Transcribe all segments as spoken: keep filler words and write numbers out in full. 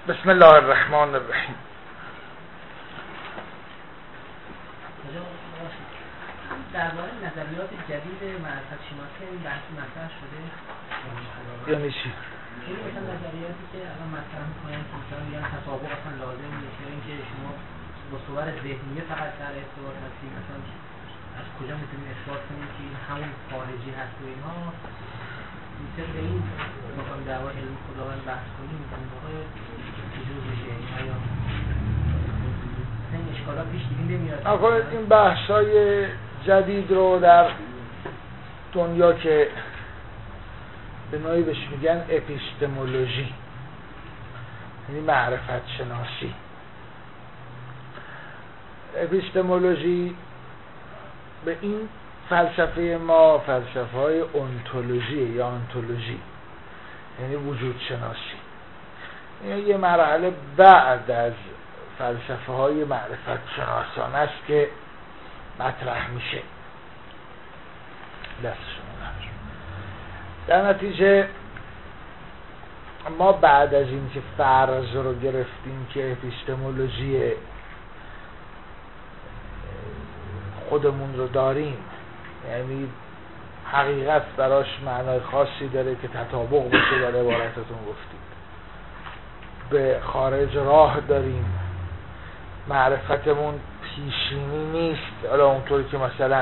بسم الله الرحمن الرحیم. درباره نظریات جدید معرفت شناسی این بحث مطرح شده؟ یعنی چی؟ یعنی مثلا نظریاتی که الان مطرح می‌کنن که مثلا میگن تطابق اصلا لازم نیست، یا اینکه شما با صور ذهنیه فقط در ارتباط هستید، مثلا از کجا میتونید اثبات کنید که این همون خارجی هست و اینها. مثل به این بخوایم درباره علم خداوند بحث کنیم اون موقع وجود میشه یا این اشکالات پیش دیگه نمیاد. آخه این بحث‌های جدید رو در دنیا که به نوعی بهش میگن اپیستمولوژی، یعنی معرفت شناسی. اپیستمولوژی به این فلسفه ما فلسفه های اونتولوژی یا انتولوژی، یعنی وجود شناسی. این یه مرحله بعد از فلسفه های معرفت شناسانه است که مطرح میشه. دستشون در نتیجه ما بعد از این که فرض رو گرفتیم که اپیستمولوژی خودمون رو داریم، یعنی حقیقت براش معنای خاصی داره که تطابق باشه، در عبارتتون گفتید به خارج راه داریم، معرفتمون پیشینی نیست، حالا اونطوری که مثلا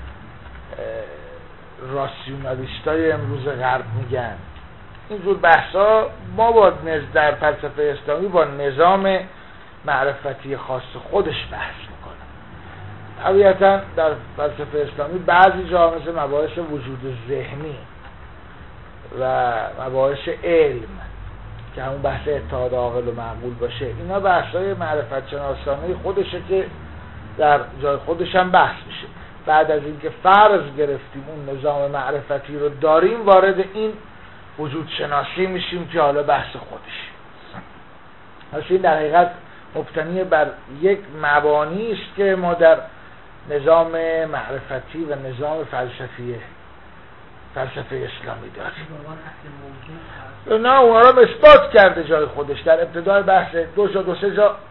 راسیونالیستای امروز غرب میگن. اینجور بحثا ما با نز در فلسفه اسلامی با نظام معرفتی خاص خودش بحث میکنه. طبیعتا در فلسفه اسلامی بعضی جا مثل مباحث وجود ذهنی و مباحث علم که همون بحث اتحاد عاقل و معقول باشه، اینا بحثای معرفت شناسانه خودشه که در جای خودش هم بحث میشه. بعد از اینکه فرض گرفتیم اون نظام معرفتی رو داریم، وارد این وجود شناسی میشیم که حالا بحث خودش. پس این در حقیقت مبتنی بر یک مبانی است که ما در نظام معرفتی و نظام فلسفی فلسفه اسلامی داریم. نه اون رو اثبات کرده جای خودش. در ابتدای بحث دو جا دو سه جا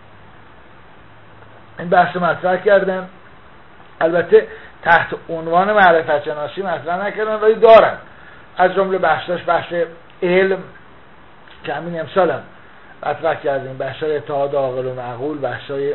این بحث مطرح کردن، البته تحت عنوان معرفت شناسی مطرح نکردن ولی دارن. از جمله بحثاش بحث علم که همین امسال هم مطرح کردیم، بحثای اتحاد عاقل و معقول، بحثای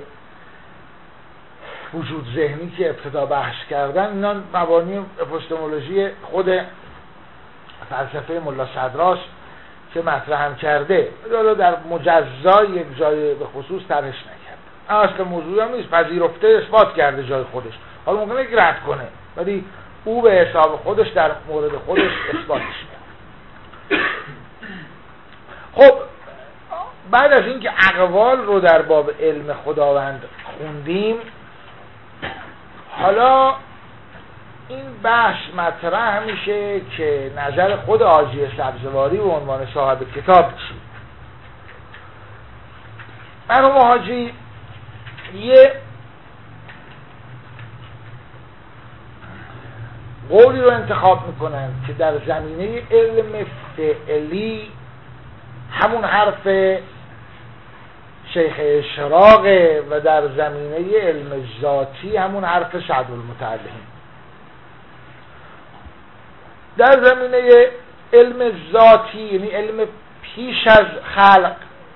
وجود ذهنی که ابتدا بحث کردن، اینا مبانی اپیستمولوژی خود فلسفه ملا صدراست که مطرح هم کرده. حالا در مجزا یک جای به خصوص طرحش نکرد. اصل موضوع هم نیست، پذیرفته اثبات کرده جای خودش. حالا ممکنه که رد کنه ولی او به حساب خودش در مورد خودش اثباتش کرد. خب بعد از اینکه اقوال رو در باب علم خداوند خوندیم، حالا این بحث مطرح میشه که نظر خود حاجی سبزواری به عنوان صاحب کتاب چی؟ مرحوم حاجی یه قولی رو انتخاب میکنن که در زمینه علم فعلی همون حرف شیخ اشراقه و در زمینه علم ذاتی همون حرف سعد المتعلم. در زمینه علم ذاتی یعنی علم پیش از خلق،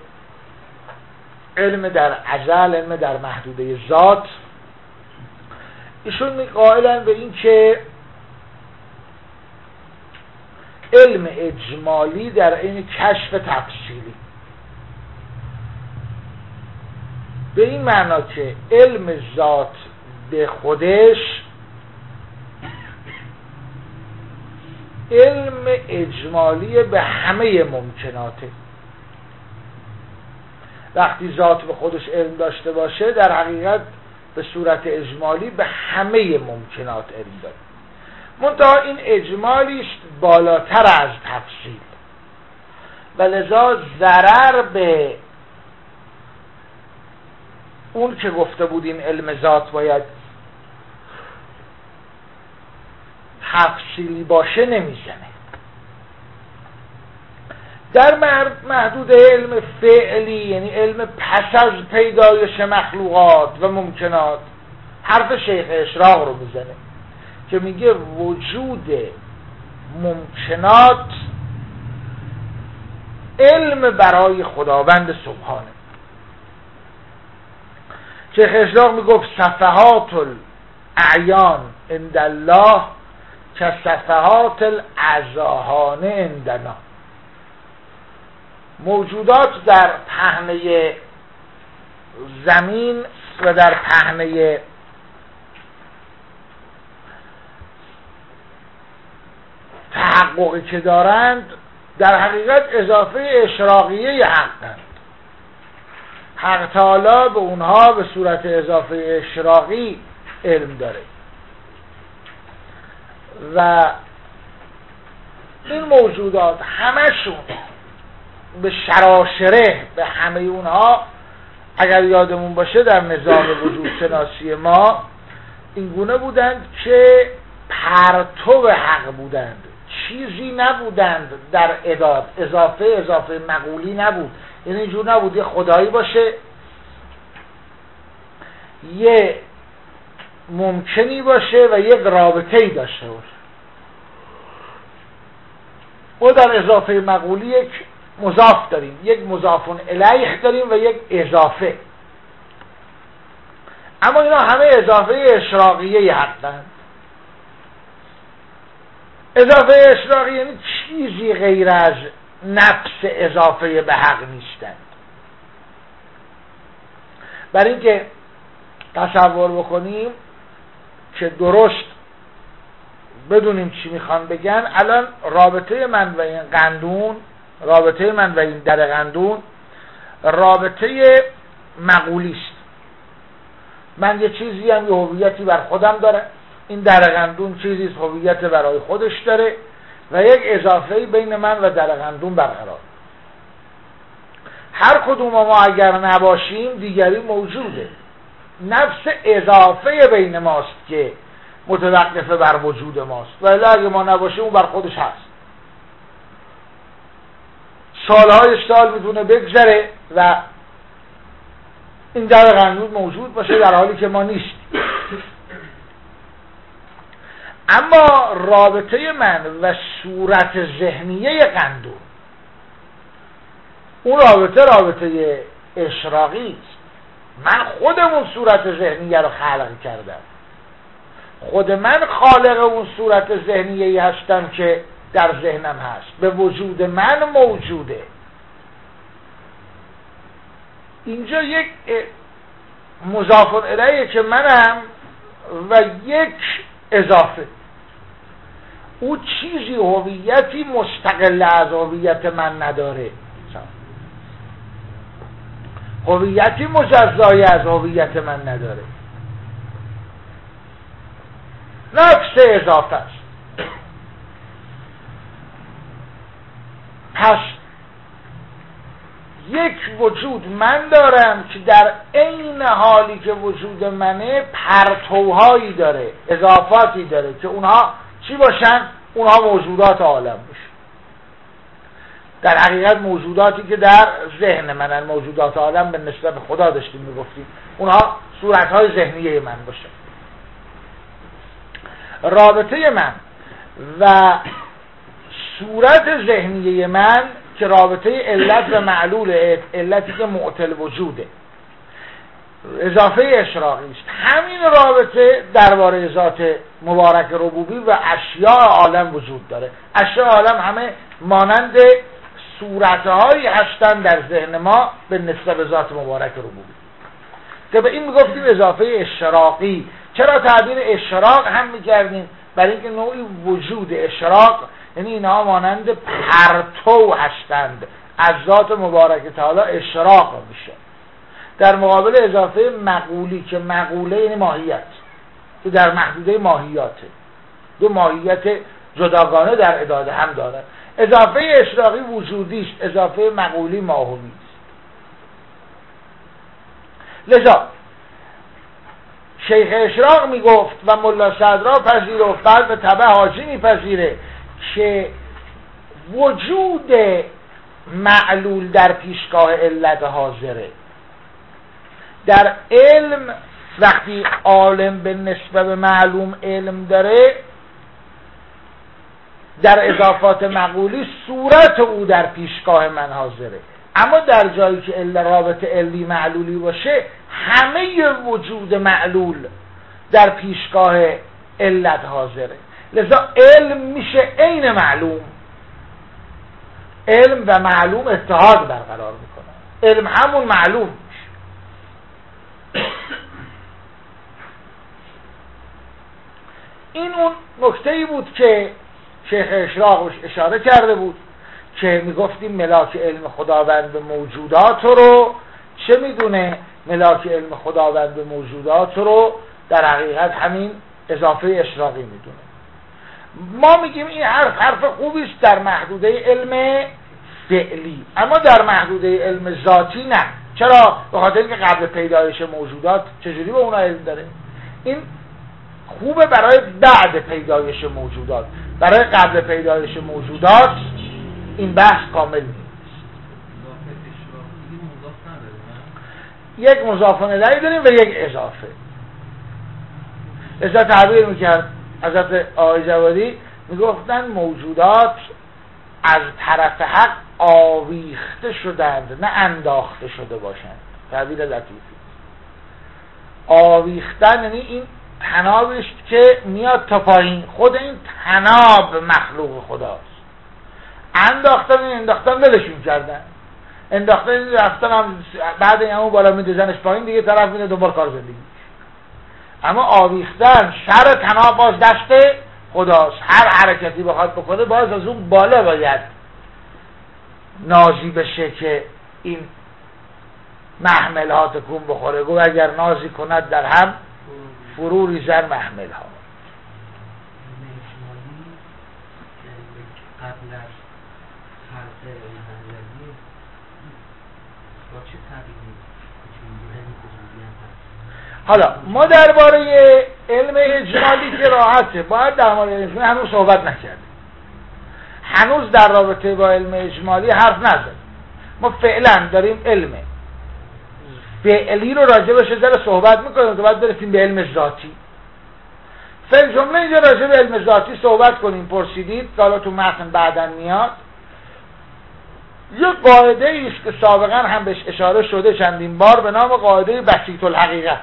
علم در ازل، علم در محدوده ذات، ایشون قائلن به این که علم اجمالی در این کشف تفصیلی، به این معنا که علم ذات به خودش علم اجمالی به همه ممکناته. وقتی ذات به خودش علم داشته باشه در حقیقت به صورت اجمالی به همه ممکنات علم داره. منتها این اجمالیش بالاتر از تفصیل و لذا ضرر به اون که گفته بودیم علم ذات باید تفصیلی باشه نمیزنه. در محدود علم فعلی، یعنی علم پس از پیدایش مخلوقات و ممکنات، حرف شیخ اشراق رو میزنه که میگه وجود ممکنات علم برای خداوند سبحانه. شیخ اشراق میگفت صفحات الاعیان عند الله که صفحات الاذهان عندنا. موجودات در پهنه زمین و در پهنه تحققی که دارند در حقیقت اضافه اشراقیه حقند. حق تعالی به اونها به صورت اضافه اشراقی علم داره و این موجودات همشون به شراشره، به همه اونها اگر یادمون باشه در نظام وجود شناسی ما اینگونه بودند که پرتو حق بودند، چیزی نبودند در اعداد، اضافه اضافه مقولی نبود. یعنی اینجور نبود یه خدایی باشه، یه ممکنی باشه و یک رابطه‌ای داشته باشه. ما در اضافه مقولی یک مضاف داریم، یک مضافون الیه داریم و یک اضافه، اما اینا همه اضافه اشراقیه حقند. اضافه اشراقی یعنی چیزی غیر از نفس اضافه به حق نیستند. برای اینکه تصور بکنیم که درست بدونیم چی میخوان بگن، الان رابطه من و این قندون، رابطه من و این در قندون رابطه مقولی است. من یه چیزی هم یه هویتی بر خودم داره، این در قندون چیزی هویت برای خودش داره و یک اضافه‌ای بین من و در قندون برقرار. هر کدوم ما اگر نباشیم دیگری موجوده. نفس اضافه بین ماست که متوقف بر وجود ماست، ولی اگه ما نباشیم اون بر خودش هست. سالهای سال میتونه بگذره و این در قندون موجود باشه در حالی که ما نیستیم. اما رابطه من و صورت ذهنیه قندون، اون رابطه رابطه اشراقی است. من خودمون صورت ذهنیه رو خلق کردم، خود من خالق اون صورت ذهنیه هستم که در ذهنم هست، به وجود من موجوده. اینجا یک مضاف الیه که منم و یک اضافه، او چیزی هویتی مستقل از هویت من نداره، هویتی مجزای از هویت من نداره، نفس اضافه است. پس یک وجود من دارم که در عین حالی که وجود منه پرتوهایی داره، اضافاتی داره که اونها چی باشن؟ اونها موجودات عالم باشن. در حقیقت موجوداتی که در ذهن منن، موجودات عالم به نسبت خدا داشتیم میگفتیم، اونها صورتهای ذهنیه من باشن. رابطه من و صورت ذهنیه من که رابطه علت و معلول، علتی که معطل وجوده، اضافه اشراقی است. همین رابطه درباره ذات مبارک ربوبی و اشیاء عالم وجود داره. اشیاء عالم همه مانند صورتهایی هستند در ذهن ما به نسبت به ذات مبارک ربوبی، که به این میگفتیم اضافه اشراقی. چرا تعبیر اشراق هم میکردیم؟ برای اینکه نوعی وجود اشراق، یعنی اینها مانند پرتو هستند از ذات مبارک تعالی، اشراق میشه. در مقابل اضافه مقولی که مقوله یعنی ماهیت، که در محدوده ماهیاته، دو ماهیت جداگانه در اداده هم داره. اضافه اشراقی وجودی است، اضافه مقولی ماهوی است. لذا شیخ اشراق میگفت و ملا صدرا پذیرفت، بعد به تبع حاجی میپذیره که وجود معلول در پیشگاه علت حاضره. در علم وقتی عالم به نسبت به معلوم علم داره، در اضافات مقولی صورت او در پیشگاه من حاضره. اما در جایی که علت رابط علی معلولی باشه، همه وجود معلول در پیشگاه علت حاضره. لذا علم میشه عین معلوم. علم و معلوم اتحاد برقرار میکنه. علم همون معلوم میشه. این اون نکته‌ای بود که شیخ اشراق اشاره کرده بود که میگفتیم ملاک علم خداوند به موجودات رو چه میدونه؟ ملاک علم خداوند به موجودات رو در حقیقت همین اضافه اشراقی میدونه. ما میگیم این حرف حرف خوبی است در محدوده علم فعلی، اما در محدوده علم ذاتی نه. چرا؟ به خاطر اینکه قبل پیدایش موجودات چجوری به اونا علم داره؟ این خوبه برای بعد پیدایش موجودات. برای قبل پیدایش موجودات این بحث کامل نیست. یک مضاف الیه داریم و یک اضافه. لذا تعبیر میکرد حضرت آقای جوادی، میگفتن موجودات از طرف حق آویخته شدند نه انداخته شده باشند. تعبیر لطیفی. آویختن یعنی این تنابش که میاد تا پایین، خود این تناب مخلوق خداست. انداختن این انداختن ولشون کردن، انداختن این رفتن هم بعد این همون بالا میدوزنش پایین، دیگه طرف میده دنبال کار زندگی. اما آویختن سر تناب باز دست خداست. هر حرکتی بخواد بکنه باز از اون بالا باید نازی بشه که این محمل ها تکون بخوره. گو اگر نازی کند در هم فرو ریزن محمل ها. قبل از خلق الهی با چه تعبیری حالا ما درباره علم اجمالی که راحته، باید در مورد علم اجمالی هنوز صحبت نکردیم. هنوز در رابطه با علم اجمالی حرف نزدیم. ما فعلا داریم علم فعلی رو راجع بهش ذره صحبت میکنیم که بعد برسیم به علم ذاتی. فعل جمله اینجا راجع به علم ذاتی صحبت کنیم. پرسیدید که حالا تو متن بعداً میاد. یک قاعده ایست که سابقا هم بهش اشاره شده چندین بار به نام قاعده بسیط الحقیقت،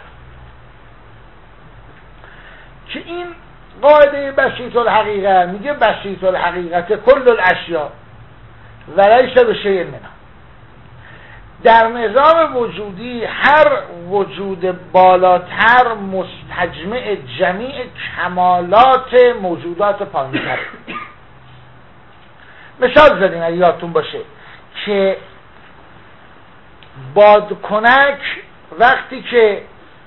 که این قاعده بسیط الحقیقت میگه بسیط الحقیقت کل الاشیاء ولیس بشیء منها. در نظام وجودی هر وجود بالاتر مستجمع جمیع کمالات موجودات پایین‌تر. مثال زدیم اگه یادتون باشه که بادکنک وقتی که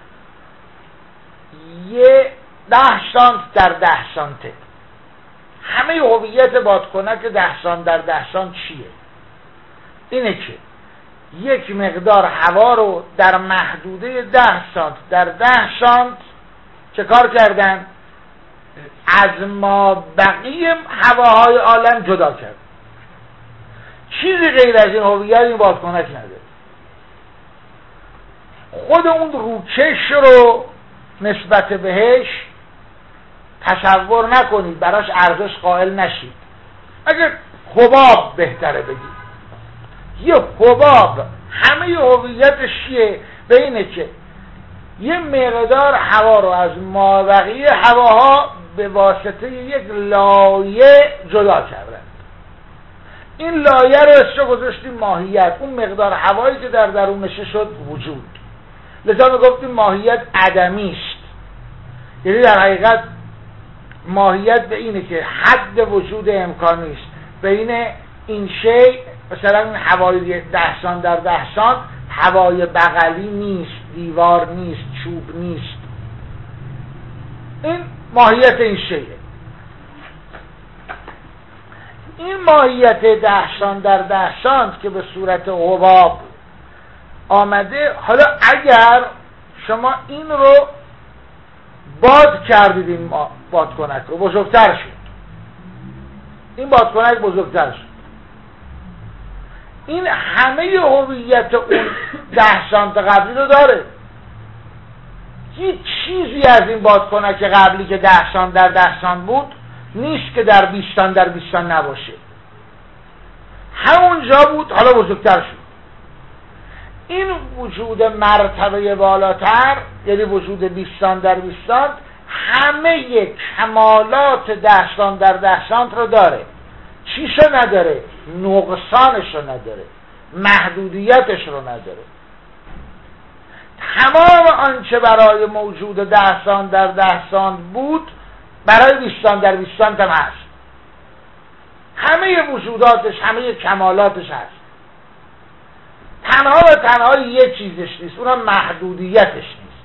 یه ده سانت در ده سانته، همه هویت بادکنک ده سانت در ده سانت چیه؟ اینه که یک مقدار هوا رو در محدوده ده سانت در ده سانت چه کار کردن؟ از ما بقیه هواهای عالم جدا کرد. چیزی غیر از این هویت این بادکنک نداره. خود اون روکش رو نسبت بهش تصور نکنید، براش ارزش قائل نشید. اگر حباب بهتره بگید، یه حباب همه هویتش چیه؟ به اینه که یه مقدار هوا رو از مابقی هواها به واسطه یک لایه جدا کردن. این لایه رو اسمش گذاشتیم ماهیت. اون مقدار هوایی که در درونش شد وجود. لذا میگفتیم ماهیت عدمی است. یعنی در حقیقت ماهیت به اینه که حد وجود امکانی است بین این شی، مثلا این هوای ده سان در ده سان هوای بغلی نیست، دیوار نیست، چوب نیست. این ماهیت این شیه. این ماهیت ده سان در ده سان که به صورت حباب آمده، حالا اگر شما این رو باد کردید، این بادکنک رو بزرگتر شد، این بادکنک بزرگتر شد، این همه هویت اون ده سانت قبلی رو داره. هیچ چیزی از این بادکنک قبلی که ده سانت در ده سانت بود نیست که در بیست سانت در بیست سانت نباشه. همونجا بود، حالا بزرگتر شد. این وجود مرتبه بالاتر، یعنی وجود بیست سانت در بیست سانت، همه کمالات ده سانت در ده سانت رو داره. چیشو نداره؟ نقصانش رو نداره، محدودیتش رو نداره. تمام آنچه برای موجود ده سانت در ده سانت بود برای بیست سانت در بیست سانت هم هست. همه وجوداتش، همه کمالاتش هست. تنها و تنها یک چیزش نیست، اونم محدودیتش نیست.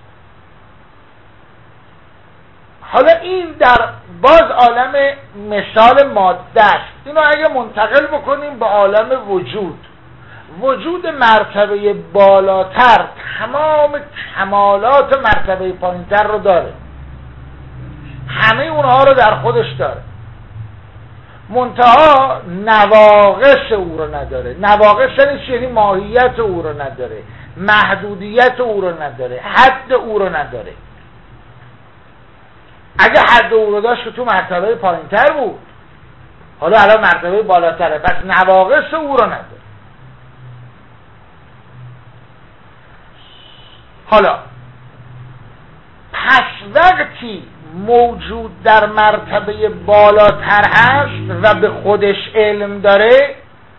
حالا این در باز عالم مثال ماده است. اینو اگه منتقل بکنیم به عالم وجود، وجود مرتبه بالاتر تمام کمالات مرتبه پایینتر رو داره، همه اونها رو در خودش داره، منتها نواقص او رو نداره. نواقص نیست یعنی ماهیت او رو نداره، محدودیت او رو نداره، حد او رو نداره. اگه حد او رو داشت که تو مرتبه پایینتر بود، حالا الان مرتبه بالاتره، پس نواقص او رو نداره. حالا پس وقتی موجود در مرتبه بالاتر هست و به خودش علم داره،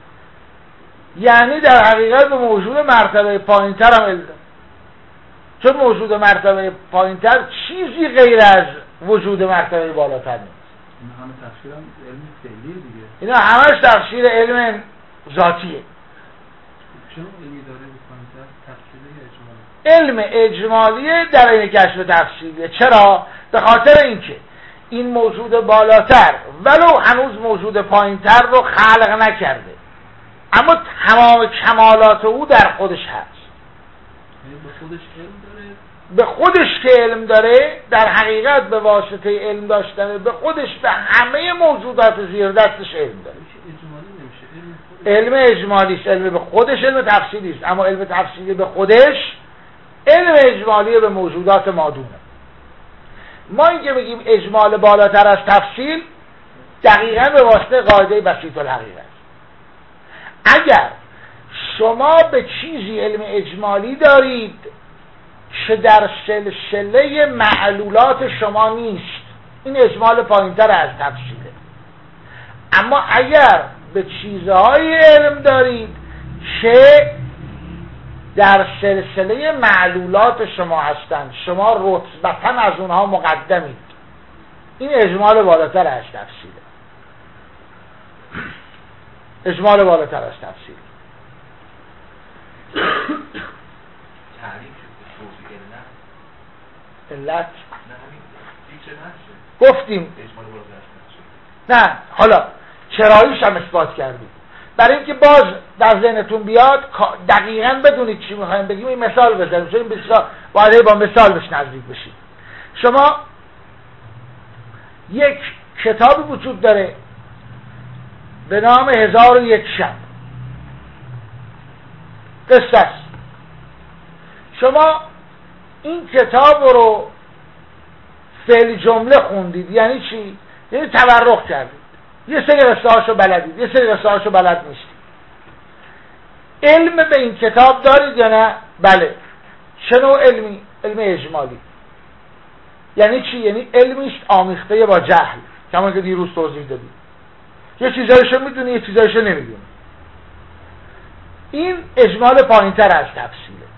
یعنی در حقیقت به موجود مرتبه پایینتر هم علم داره. چون موجود مرتبه پایینتر چیزی غیر از وجود مرتبه بالاتر نیست. این همه تفسیر هم علم فعلیه دیگه. اینا همش تفسیر علم ذاتیه. چون علمی داره به پایینتر تفسیره اجمالی؟ علم اجمالیه در این کشف تفسیریه. چرا؟ به خاطر اینکه این موجود بالاتر ولو هنوز موجود پایینتر رو خلق نکرده، اما تمام کمالات او در خودش هست. به خودش علم داره؟ به خودش که علم داره، در حقیقت به واسطه علم داشتن به خودش به همه موجودات زیر دستش علم داره. اجمالی نمیشه، علم علم اجمالی است. علم به خودش علم تفصیلی است، اما علم تفصیلی به خودش علم اجمالی به موجودات مادونه. ما اینکه بگیم اجمال بالاتر از تفصیل، دقیقاً به واسطه قاعده بسیط الحقیقه است. اگر شما به چیزی علم اجمالی دارید که در سلسله معلولات شما نیست، این اجمال پایینتر از تفصیله. اما اگر به چیزهای علم دارید که در سلسله معلولات شما هستند، شما رتبتاً از اونها مقدمید، این اجمال بالاتر از تفصیله. اجمال بالاتر از تفصیل. تعریف شد توضیح علت علت نه همین فیچر نشه گفتیم اجمال بالاتر از تفصیل. نه، حالا چراییش هم اثبات کردیم. برای اینکه باز در ذهنتون بیاد دقیقاً بدونید چی میخوایم بگیم، این مثال بزنیم، چون این بسیار باید با مثال بهش نزدیک بشید. شما یک کتابی وجود داره به نام هزار و یک شب، قصه است. شما این کتاب رو فعل جمله خوندید، یعنی چی؟ یعنی تبرک کردید، یه سری قصه هاشو بلدید، یه سری قصه هاشو بلد نیستید. علم به این کتاب دارید یا نه؟ بله. چه نوع علمی؟ علم اجمالی. یعنی چی؟ یعنی علمیست آمیخته با جهل، کما که دیروز توضیح دادیم. یه چیزایشو میدونی، یه چیزایشو نمیدونی. این اجمال پایینتر از تفصیله.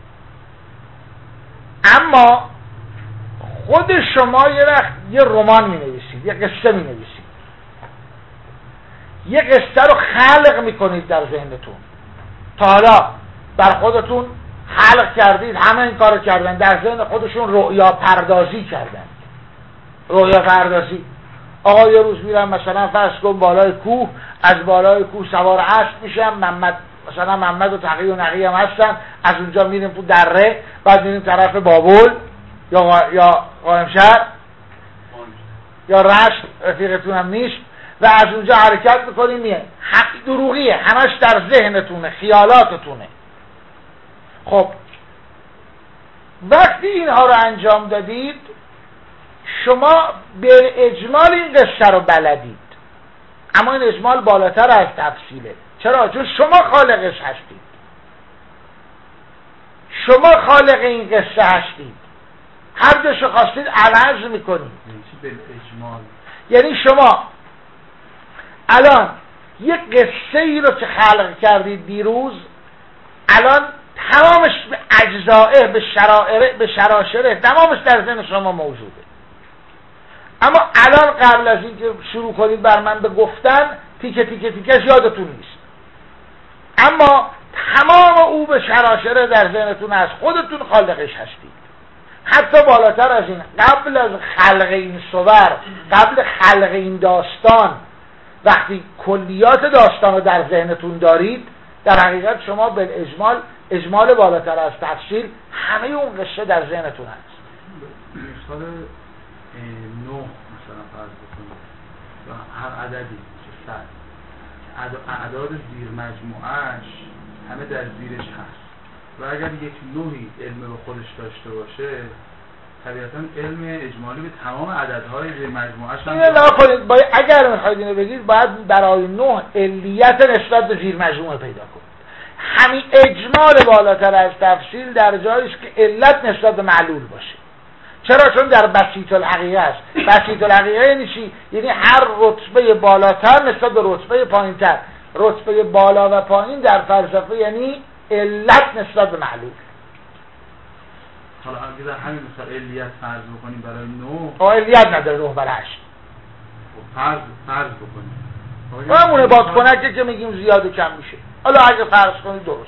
اما خود شما یه وقت یه رمان می نویسید، یه قصه می نویسید، یه قصه رو خلق می کنید در ذهنتون. تا حالا بر خودتون خلق کردید، همه این کارو کردن، در ذهن خودشون رؤیا پردازی کردن. رؤیا پردازی، آقا یه روز میرم مثلا فرض کن بالای کوه، از بالای کوه سوار اسب میشم، محمد مثلا محمد و تقی و نقی هم هستن، از اونجا میریم تو دره، بعد میریم طرف بابل یا یا قائمشهر یا رشت، رفیقتون هم نیست، و از اونجا حرکت میکنیم میه. حق دروغیه، همش در ذهنتونه، خیالاتتونه. خب وقتی اینها رو انجام دادید شما به اجمال این قصه رو بلدید، اما این اجمال بالاتر از تفصیله. چرا؟ چون شما خالقش هستید، شما خالق این قصه هستید، هر جاشو خواستید عوض میکنید. یعنی شما الان یک قصه ای رو که خلق کردید دیروز، الان تمامش به اجزائه، به شرائع، به شراشره، تمامش در ذهن شما موجوده. اما الان قبل از اینکه شروع کنید بر من به گفتن، تیکه تیکه تیکش یادتون نیست، اما تمام او به شراشره در ذهنتون هست، خودتون خالقش هستید. حتی بالاتر از این، قبل از خلق این صور، قبل خلق این داستان، وقتی کلیات داستان رو در ذهنتون دارید، در حقیقت شما به اجمال اجمال بالاتر از تفصیل همه اون قصه در ذهنتون هست. مثال نه مثلا فرض بکنید یا هر عددی که صد اعداد زیر مجموعهش همه در زیرش هست و اگر یک نوعی علم به خودش داشته باشه طبیعتا علم اجمالی به تمام عددهای زیر مجموعهش هم اینو نکنید. باید اگر میخواید اینو بگید باید برای نه علیت نسبت به زیر مجموعه پیدا کنید. همین اجمال بالاتر از تفصیل در جایی است که علت نسبت به معلول باشه. چرا؟ چون در بسیط الحقیقه است. بسیط الحقیقه یعنی چی؟ یعنی هر رتبه بالاتر نسبت به رتبه پایینتر. رتبه بالا و پایین در فلسفه یعنی علت نسبت به معلول. حالا اگه در همین مثال علیت فرض بکنیم برای نو، آه علیت نداره نه برای هشت. فرض فرض بکنیم همونه بادکنکه که میگیم زیاد و کم میشه. حالا اگه فرض کنید درست.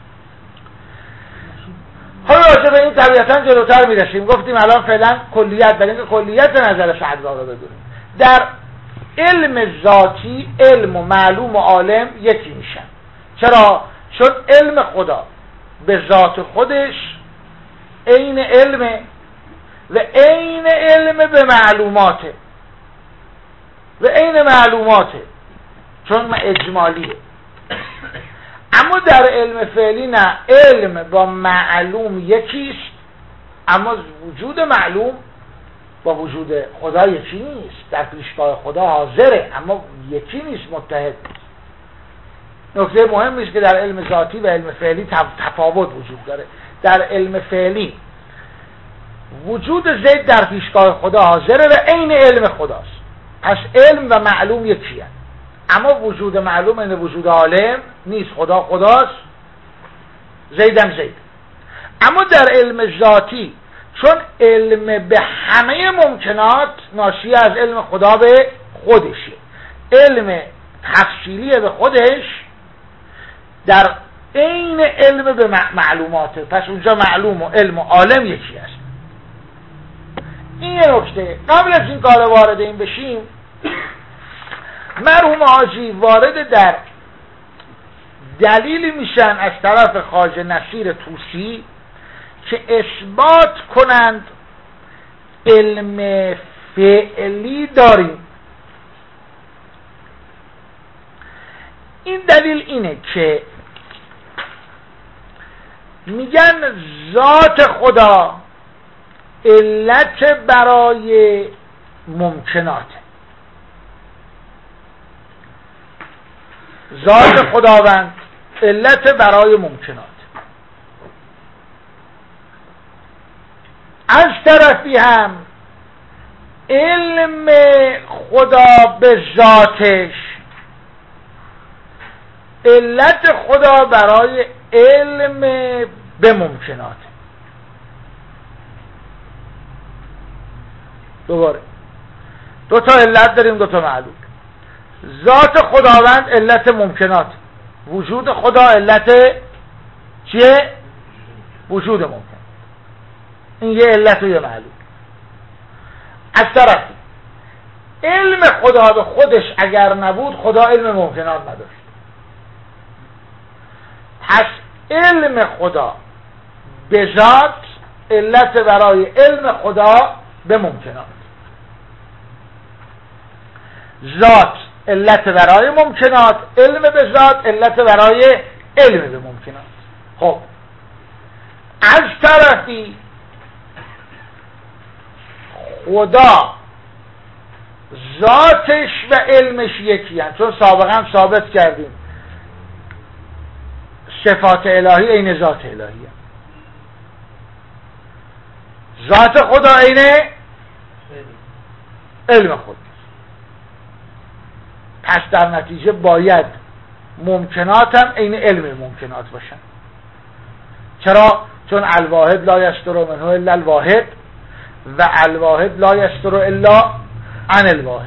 حالا راجع به این طبیعتا جلوتر میرسیم. گفتیم الان فعلا کلیت، برای اینکه کلیت نظر شهدرا رو بدونیم. در علم ذاتی علم و معلوم و عالم یکی میشن. چرا؟ چون علم خدا به ذات خودش عین علم و عین علم به معلوماته و عین معلوماته، چون اجمالیه. اما در علم فعلی نه، علم با معلوم یکیست، اما وجود معلوم با وجود خدا یکی نیست. در پیشگاه خدا حاضره اما یکی نیست، متحد نیست. نکته مهمی است که در علم ذاتی و علم فعلی تفاوت وجود داره. در علم فعلی وجود زید در پیشگاه خدا حاضره و عین علم خداست. پس علم و معلوم یکی هست. اما وجود معلوم این وجود عالم نیست. خدا خداست، زیدم زید. اما در علم ذاتی چون علم به همه ممکنات ناشی از علم خدا به خودشه، علم تفصیلی به خودش در عین علم به معلوماته. پس اونجا معلوم و علم و عالم یکی است. این یه نکته. قبل از این کار وارد این بشیم، مرحوم حاجی وارد در دلیلی میشن از طرف خواجه نصیر طوسی که اثبات کنند علم فعلی داریم. این دلیل اینه که میگن ذات خدا علت برای ممکنات. ذات خداوند علت برای ممکنات. از طرفی هم علم خدا به ذاتش علت خدا برای علم به ممکنات. دوباره دو تا علت داریم، دو تا معلول. ذات خداوند علت ممکنات، وجود خدا علت چیه؟ وجود ممکن. این یه علت و یه معلول. از طرفی علم خدا به خودش اگر نبود خدا علم ممکنات نداشت. پس علم خدا به ذات علت برای علم خدا به ممکنات. ذات علت برای ممکنات، علم به ذات علت برای علم به ممکنات. خب از طرفی خدا ذاتش و علمش یکی هست، چون سابقا ثابت کردیم صفات الهی عین ذات الهی هست. ذات خدا عین علم خود. پس در نتیجه باید ممکنات هم عین علم ممکنات باشن. چرا؟ چون الواحد لا یستر منه الا الواحد و الواحد لا یستر الا عن الواحد.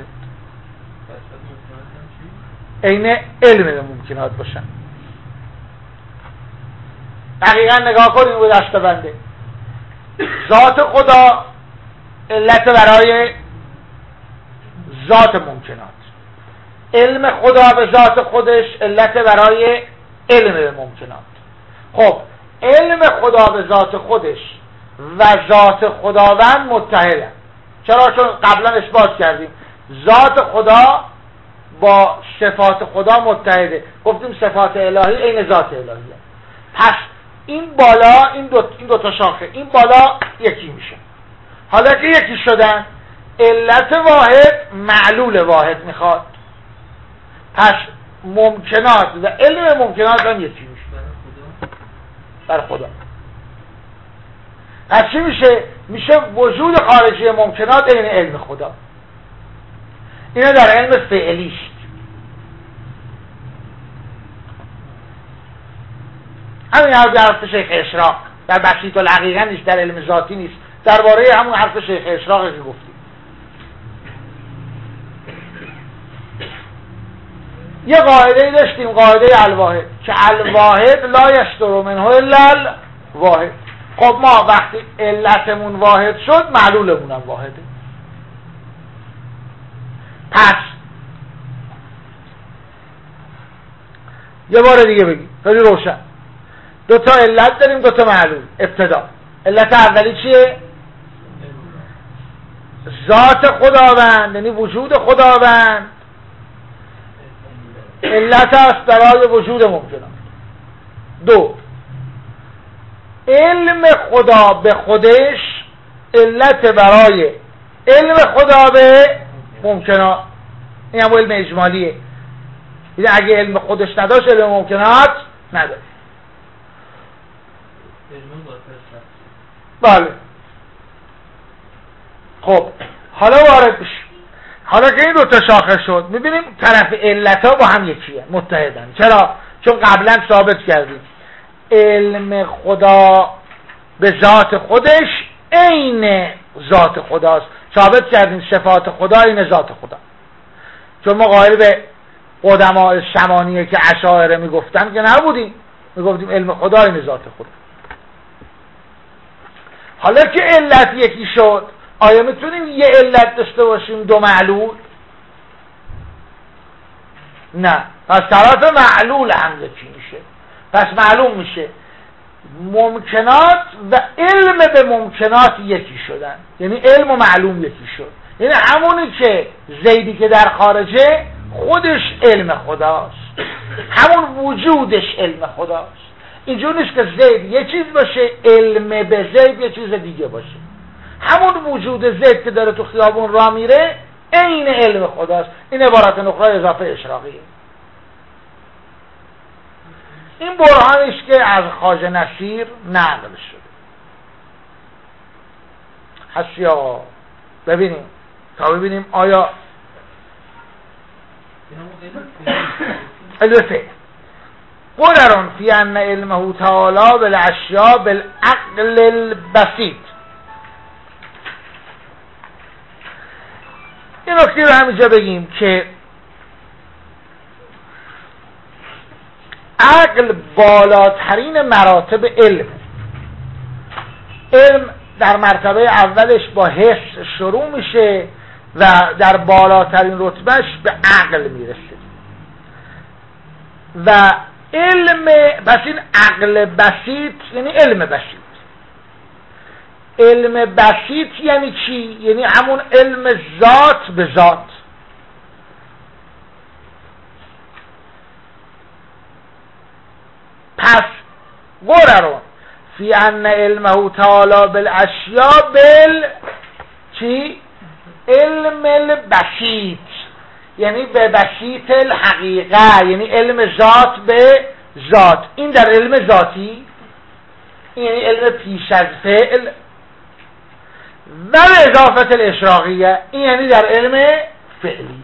عین علم ممکنات باشن. دقیقا نگاه کنیم به دست بنده. ذات خدا علت برای ذات ممکنات، علم خدا به ذات خودش علت برای علم ممکنات. خب علم خدا به ذات خودش و ذات خداوند متحدن. چرا؟ چون قبلا اثبات کردیم ذات خدا با صفات خدا متحده. گفتیم صفات الهی عین ذات الهی. پس این بالا این دو این دو تا شاخه، این بالا یکی میشه. حالا که یکی شدن، علت واحد معلول واحد میخواد. پس ممکنات و علم ممکنات هم یکی میشه بر خدا. پس چی میشه؟ میشه وجود خارجی ممکنات عین علم خدا. اینا در علم فعلیش. همین حرف شیخ اشراق در بسیط الحقیقه نیست، در علم ذاتی نیست، درباره همون حرف شیخ اشراقی که گفتیم. یه قاعده داشتیم، قاعده الواحد، که الواحد لا یستر منه الا الواحد. خب ما وقتی علتمون واحد شد معلولمون هم واحده. پس یه بار دیگه بگیم خیلی روشن. دو تا علت داریم، دو تا معلول. ابتدا علت اولی چیه؟ ذات خداوند، یعنی وجود خداوند علت است برای وجود ممکنات. دو، علم خدا به خودش علت برای علم خدا به ممکنات. این هم علم اجمالیه، یعنی اگه علم خودش نداشت علم ممکنات نداره. بله. خب حالا وارد بشیم. حالا که این دو تا شاخه شد، میبینیم طرف علت ها با هم یکیه، متحدن. چرا؟ چون قبلا ثابت کردیم علم خدا به ذات خودش عین ذات خداست. ثابت کردیم صفات خدا عین ذات خدا. چون ما قائل به قدماء شمانیه که اشاعره میگفتن که نبودیم، میگفتیم علم خدا عین ذات خدا. حالا که علت یکی شد، آیا میتونیم یه علت داشته باشیم دو معلول؟ نه. پس طرف معلول هم یکی میشه. پس معلوم میشه ممکنات و علم به ممکنات یکی شدن، یعنی علم و معلوم یکی شد. یعنی همونی که زیدی که در خارجه خودش علم خداست، همون وجودش علم خداست. اینجور نیست که زید یه چیز باشه علم به زید یه چیز دیگه باشه. همون وجود زید که داره تو خیابون راه میره عین علم خداست. این عبارت نقره اضافه اشراقیه. این برهانش که از خواجه نصیر نقل شده. هست یا ببینیم تا ببینیم آیا البته قدرون فی ان علمه تعالی بالاشیاء بالعقل البسیط. این نکته رو همینجا بگیم که عقل بالاترین مراتب علم. علم در مرتبه اولش با حس شروع میشه و در بالاترین رتبهش به عقل میرسه و علم بس این عقل بسیط یعنی علم بسیط. علم بسیط یعنی چی؟ یعنی همون علم ذات به ذات. پس قررون فی ان علمه تعالی بالاشیاء بال چی؟ علم البسیط، یعنی به بسیط الحقیقه، یعنی علم ذات به ذات. این در علم ذاتی، این یعنی علم پیش از فعل. و به اضافت الاشراقیه، این یعنی در علم فعلی.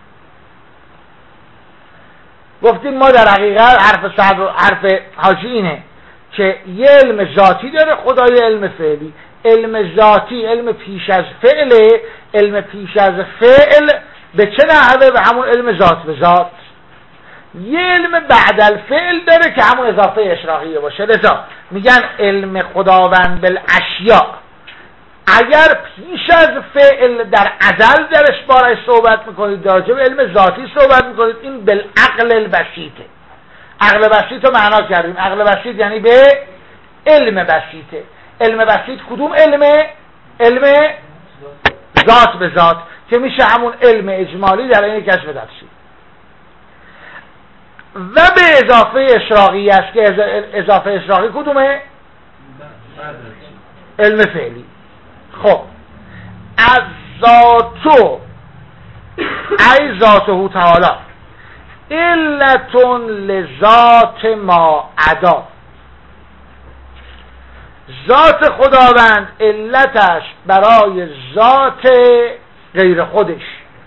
گفتیم ما در حقیقت حرف صدر حرف حاشیه اینه که یه علم ذاتی داره خدا، یه علم فعلی. علم ذاتی علم پیش از فعله. علم پیش از فعل به چه نحوه؟ به همون علم ذات به ذات. یه علم بعد الفعل داره که همون اضافه اشراقیه باشه. لذا میگن علم خداوند بالاشیاء اگر پیش از فعل در ازل درش بارش صحبت میکنید، راجع به علم ذاتی صحبت میکنید، این بالعقل البسیطه. عقل بسیط رو معنا کردیم. عقل بسیط یعنی به علم بسیطه. علم بسیط کدوم علمه؟ علم ذات به ذات که میشه همون علم اجمالی در این کشف تفصیل. و به اضافه اشراقی است که اضافه اشراقی کدومه؟ علم فعلی. خب از ذاتو ای ذاته تعالی علتون لذات ما عدا، ذات خداوند علتش برای ذات غیر خودش.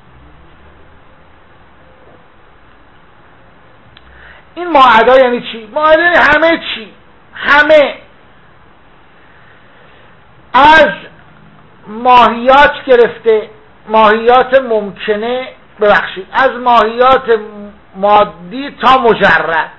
این معدا یعنی چی؟ معدا یعنی همه چی، همه از ماهیات گرفته، ماهیات ممکنه، ببخشید از ماهیات مادی تا مجرد.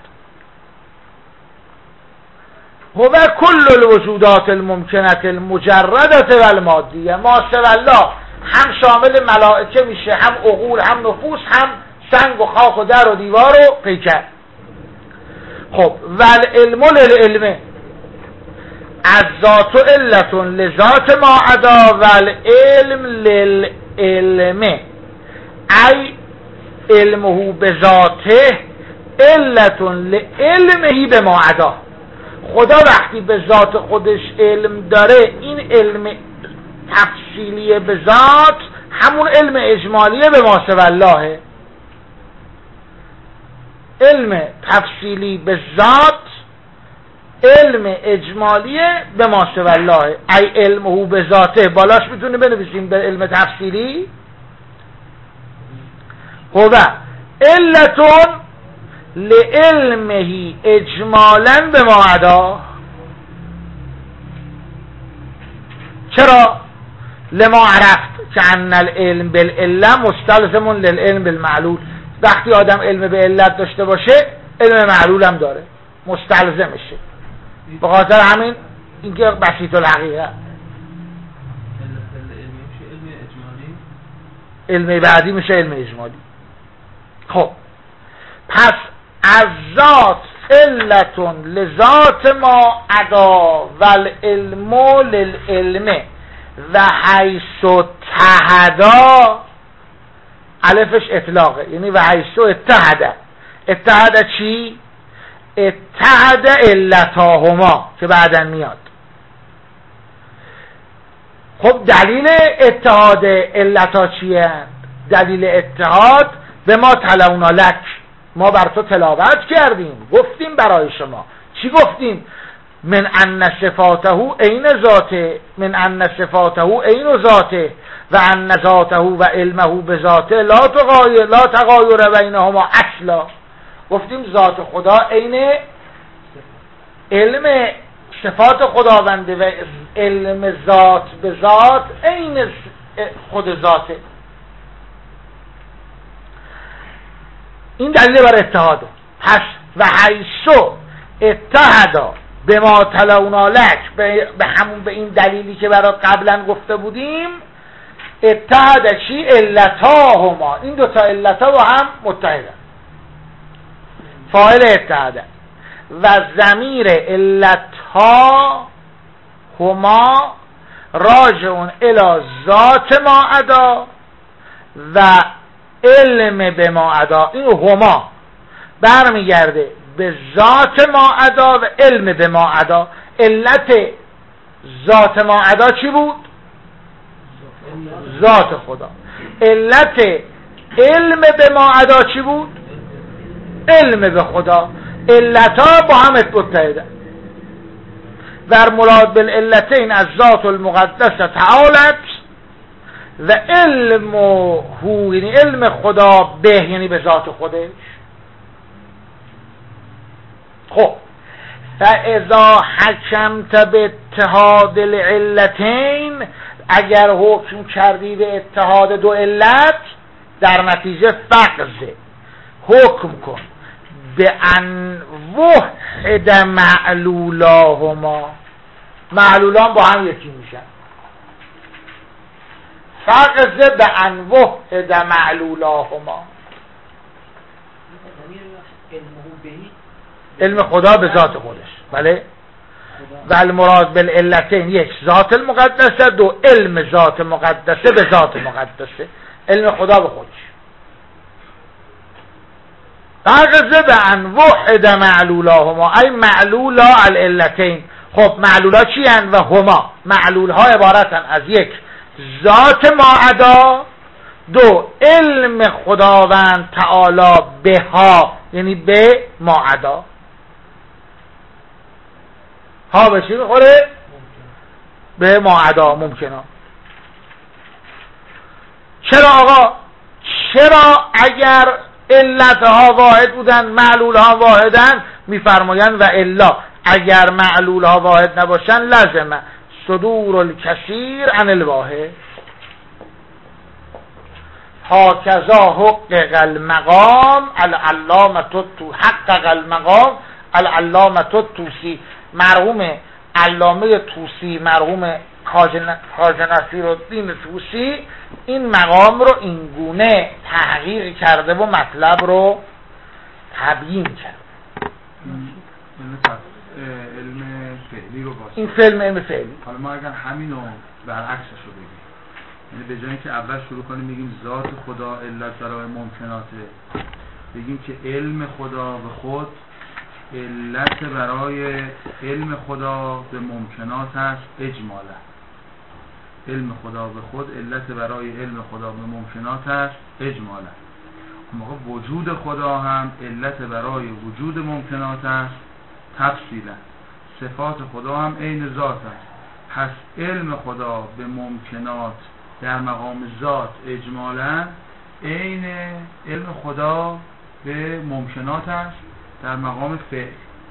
هو کل الوجودات الممکنه المجردة و المادیه. ما سوى الله هم شامل ملائکه میشه، هم عقول، هم نفوس، هم سنگ و خاک و در و دیوار و پیکر. خب والعلم للعلم از ذات و علتون لذات ما عدا والعلم للعلم ای علمه بذاته علتون لعلمه به ما عدا. خدا وقتی به ذات خودش علم داره، این علم تفصیلی به ذات همون علم اجمالیه به ما سوى الله. علم تفصیلی به ذات علم اجمالیه به ما سوى الله. ای علمه به ذاته بالاش میتونه بنویسیم به علم تفصیلی. هو علتون لعلمه اجمالا به ما عدا. چرا؟ لما عرفت که ان العلم بالعلة مستلزم للعلم بالمعلول. وقتی آدم علم به علت داشته باشه علم معلول هم داره، مستلزمشه. به خاطر همین اینکه بسیط الحقیقه علم بعدی میشه علم اجمالی. خب پس از ذات علتون لذات ما عدا والعلم للعلم و حیث تحدا، الفش اطلاقه یعنی و حیث اتحده. اتحده چی؟ اتحد علتاهما که بعدن میاد. خب دلیل اتحاد علتا چیه؟ دلیل اتحاد به ما تلونا لک، ما بر تو تلاوت کردیم، گفتیم برای شما. چی گفتیم؟ من ان صفاته عین ذاته، من ان صفاته عین ذاته و ان ذاته و علمه به ذاته لا تغایر لا تغایر بینهما اصلا. گفتیم ذات خدا عین علم صفات خداونده و علم ذات به ذات عین خود ذاته. این دلیل بر اتحاده. پس و حیثو اتحادا به ما تلونا لک، به همون به این دلیلی که برای قبلا گفته بودیم، اتحاد چی؟ علتاهما، این دوتا علتا با هم متحدن، فاعل اتحاده. و ضمیر علتها هما راجعون الی ذات ما عدا و علم به ما عدا. این هما برمیگرده به ذات ما عدا و علم به ما عدا. علت ذات ما عدا چی بود؟ ذات خدا. علت علم به ما عدا چی بود؟ علم به خدا. علتا با هم متحدن. و مراد بالعلتین از ذات المقدسه تعالت و علم هو، یعنی علم خدا به، یعنی به ذات خودش. خب فاذا حکمت به اتحاد العلتین، اگر حکم کردی به اتحاد دو علت، در نتیجه فقض حکم کن به ان وحد معلولاهما، معلولان با هم یکی میشن. فقض به ان وحد معلولاهما، علم خدا به ذات خودش. بله. و المراد بالعلتین، یک ذات المقدسه، دو علم ذات مقدسه به ذات مقدسه، علم خدا به خودش. فقض به ان وحد معلولاهما ای معلولا العلتین. خب معلولا چی هستند؟ و هما، معلول ها عبارتن از یک ذات ماعدا، دو علم خداوند تعالی به ها، یعنی به ماعدا. ها به چی میخوره؟ به ماعدا، ممکنه. چرا آقا؟ چرا اگر علت ها واحد بودن معلول ها واحدن؟ میفرمایند و الا اگر معلول ها واحد نباشن لازم صدور الکثیر عن الواحد. هاکذا حقق المقام العلامه تو حقق المقام العلامه توسی، مرحوم علامه توسی، مرحوم خواجه نصیرالدین توسی این مقام رو اینگونه تحقیق کرده و مطلب رو تبیین کرد. علم فعلی رو باشه. این فیلم علم فعلی. حالا ما اگر همینو برعکسش رو بگیم، یعنی به جای اینکه اول شروع کنیم بگیم ذات خدا علت برای ممکناته، بگیم که علم خدا به خود علت برای علم خدا به ممکنات است اجمالا. علم خدا به خود علت برای علم خدا به ممکنات است اجمالا. اون موقع وجود خدا هم علت برای وجود ممکنات است تفصیلا. صفات خدا هم عین ذات است. پس علم خدا به ممکنات در مقام ذات اجمالا عین علم خدا به ممکنات است در مقام فعل.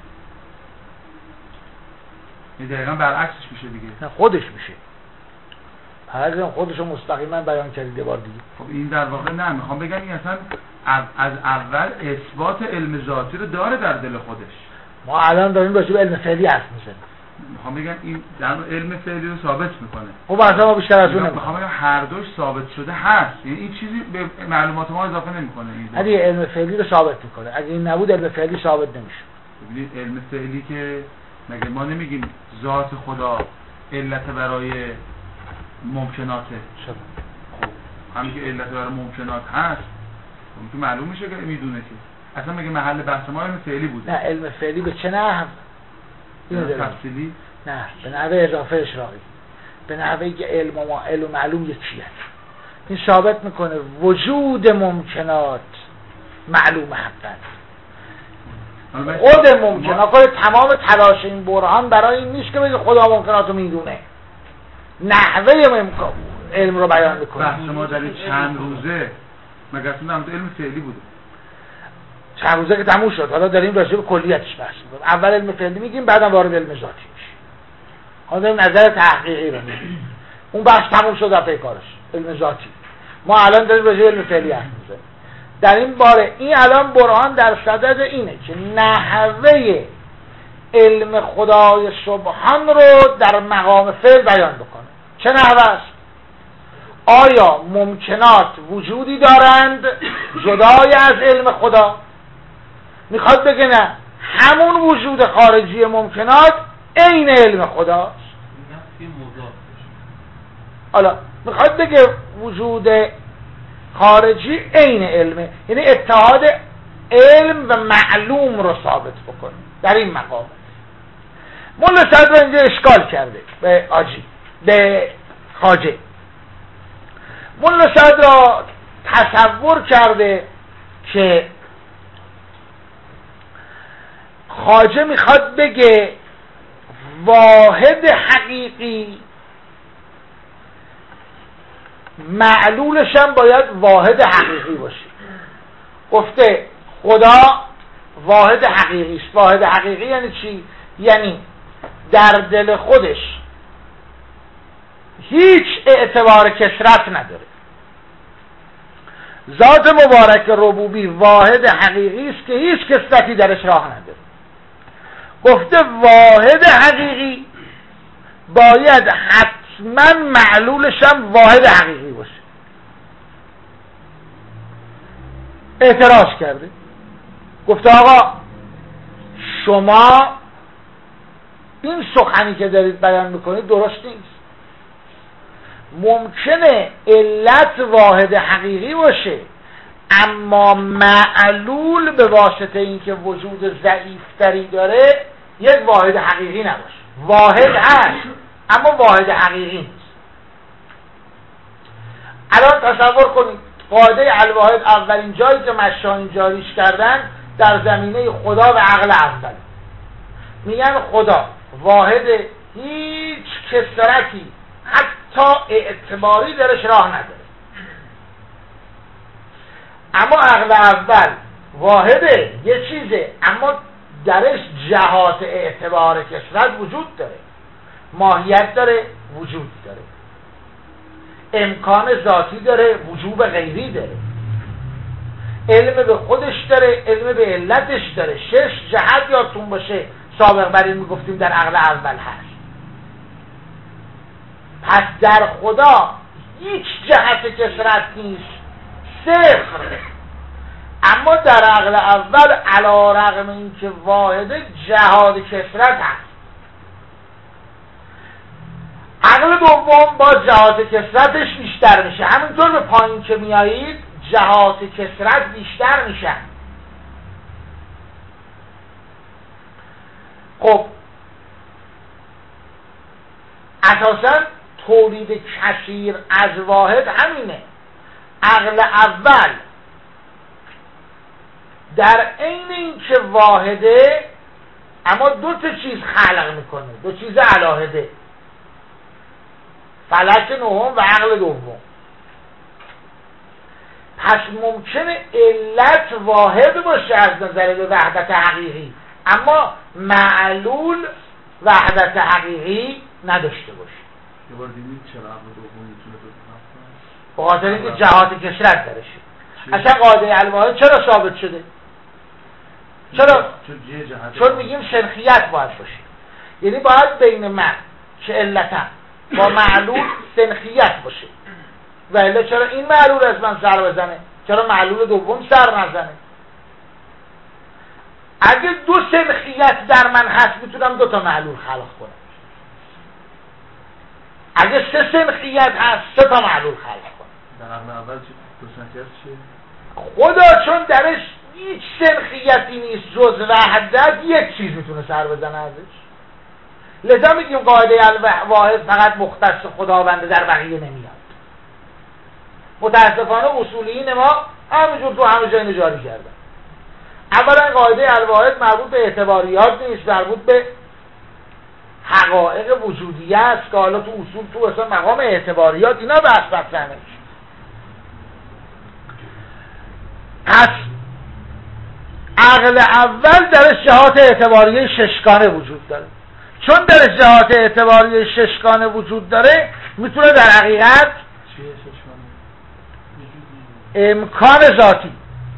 این دقیقا برعکسش میشه دیگه. نه خودش میشه. هر خودشو مستقیما بیان کردی بار دیگه. خب این در واقع نه، میخوام بگم این اصلا از اول اثبات علم ذاتی رو داره در دل خودش. ما الان داریم راجع به علم فعلی حرف میزنیم. میخوام بگم این در علم فعلی رو ثابت میکنه. خب اصلا ما بیشتر از اون میخوام بگم هر دوش ثابت شده هست، یعنی این چیزی به معلومات ما اضافه نمیکنه. اگه علم فعلی رو ثابت میکنه، اگه این نبود علم فعلی ثابت نمیشه. ببینید علم فعلی که مگه ما نمیگیم ذات خدا علت برای ممکناته؟ شد. خب همین که علت برای ممکنات هست اون که معلوم میشه که میدونه که اصلا مگه محل بحث ما علم فعلی بوده؟ نه علم فعلی به چه نحو؟ تفصیلی؟ نه به نحو اضافه اشراقی، به نحوی که علم و ما علم معلوم یکیه. این ثابت میکنه وجود ممکنات معلوم حقا. خود ممکنات ما... تمام تلاش این برهان برای این نیست که بگه خدا ممکنات رو میدونه، نحوه ممکن علم رو بیان میکنه. بحث ما در این چند روزه مگر اصلا علم فعلی بوده؟ چند روزه که تموم شد، حالا داریم راجع به کلیتش بحث می‌کنیم. اول علم فعلی میگیم، بعدم وارد علم ذاتی میشیم. حالا داریم نظر تحقیقی رو میگیم. اون بحث تموم شد رفت کارش، علم ذاتی. ما الان داریم راجع به علم فعلی حرف میزنیم. در این باره این الان برهان در صدد اینه که نحوه علم خدای سبحان رو در مقام فعل بیان بکنه. چه نحوه است؟ آیا ممکنات وجودی دارند جدای از علم خدا؟ میخواد بگه نه، همون وجود خارجی ممکنات عین علم خداست. حالا میخواد بگه وجود خارجی عین علمه، یعنی اتحاد علم و معلوم رو ثابت بکنه در این مقام. مولا صدر اینجا اشکال کرده به آجی به خواجه. مولا صدر را تصور کرده که خواجه میخواد بگه واحد حقیقی معلولش هم باید واحد حقیقی باشه. گفته خدا واحد حقیقی است. واحد حقیقی یعنی چی؟ یعنی در دل خودش هیچ اعتبار کثرت نداره. ذات مبارک ربوبی واحد حقیقی است که هیچ کثرتی درش راه نداره. گفته واحد حقیقی باید حتما معلولش هم واحد حقیقی باشه. اعتراض کرده، گفته آقا شما این سخنی که دارید بیان میکنید درست نیست. ممکنه علت واحد حقیقی باشه اما معلول به واسطه اینکه وجود ضعیفتری داره یک واحد حقیقی نباشه. واحد هست اما واحد حقیقی نیست. الان تصور کنید قاعده الواحد اولین جایی که مشاهین جاریش کردن در زمینه خدا و عقل اول. میگن خدا واحد، هیچ کثرتی حتی اعتباری درش راه نداره. اما عقل اول واحده، یه چیزه اما درش جهات اعتبار کثرت وجود داره، ماهیت داره، وجود داره، امکان ذاتی داره، وجوب غیری داره، علم به خودش داره، علم به علتش داره. شش جهت یادتون باشه سابق بر این میگفتیم در عقل اول هست. پس در خدا هیچ جهت کثرت نیست، صفر. اما در عقل اول علی رغم اینکه واحده جهات کثرت هست. عقل دوم با جهات کثرتش بیشتر میشه. همینطور به پایین که میایید جهات کثرت بیشتر میشن. خب اساسا تولید کثیر از واحد همینه. عقل اول در عین اینکه واحده اما دو تا چیز خلق میکنه، دو چیز علاهده، فلک نهم و عقل دوم. پس ممکنه علت واحد باشه از نظر به وحدت حقیقی اما معلول وحدت حقیقی نداشته باشه. یه بار دیدید چرا عقل دوم میتونه دو تا به خاطر اینکه جهات کثرت درشه. اصلا قاعده الواحد چرا ثابت شده؟ چرا؟ چون میگیم سنخیت باید باشه، یعنی باید بین من که علتم با معلول سنخیت باشه. و الا چرا این معلول از من سر بزنه؟ چرا معلول دوم سر نزنه؟ اگه دو سنخیت در من هست میتونم دو تا معلول خلق کنم. اگه سه سنخیت هست سه تا معلول خلق کنم. در عقل اول دو سنخیت چیه؟ خدا چون درش هیچ سنخیتی نیست جز وحدت، یک چیز میتونه سر بزنه ازش. لذا میگیم قاعده الواحد فقط مختص خداونده، در بقیه نمیاد. متاسفانه اصولیین ما همینجور تو همه جای جاری کردن. اولا قاعده الواحد مربوط به اعتباریات نیست، مربوط به حقایق وجودیه است که حالا تو اصول تو اصلا مقام اعتباریات اینا بحث بحثنه. پس عقل اول درش جهات اعتباریه ششگانه وجود داره. چون درش جهات اعتباریه ششگانه وجود داره میتونه در حقیقت امکان ذاتی،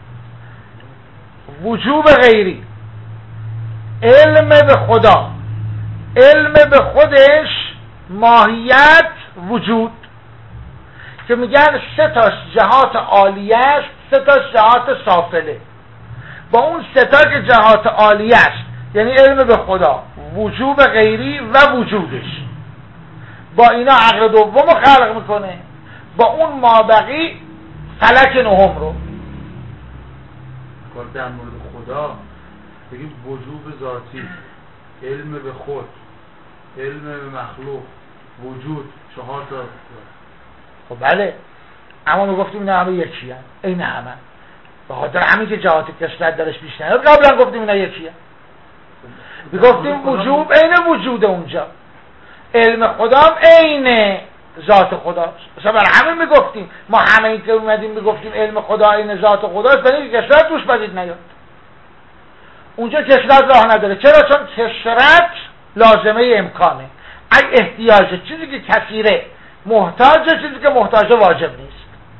وجوب غیری، علم به خدا، علم به خودش، ماهیت، وجود که میگن سه تاش جهات عالیه است، سه تاش جهات سافله. با اون سه تا که جهات عالیه است یعنی علم به خدا، وجوب غیری و وجودش، با اینا عقل دوم رو خلق میکنه، با اون مابقی فلک نهم رو. در مورد خدا بگیم وجوب ذاتی، علم به خود، علم به مخلوق، وجود، چهار تا. خب بله، اما ما گفتیم اینا همه یکی هست، این همه به خاطر همین که جهات کسرت درش بیشتر. قبلا گفتیم اینا یکی هست، گفتیم وجوب عین وجود اونجا، علم خدام عین ذات خداست. مثلا برای همین میگفتیم ما همه این که اومدیم میگفتیم علم خدا عین ذات خداست، برای اینکه کسرت توش بدید نیاد. اونجا کسرت راه نداره. چرا؟ چون کسرت لازمه امکانه. اگه احتیاجه، چیزی که کثیره محتاجه، چیزی که محتاجه واجب نیست.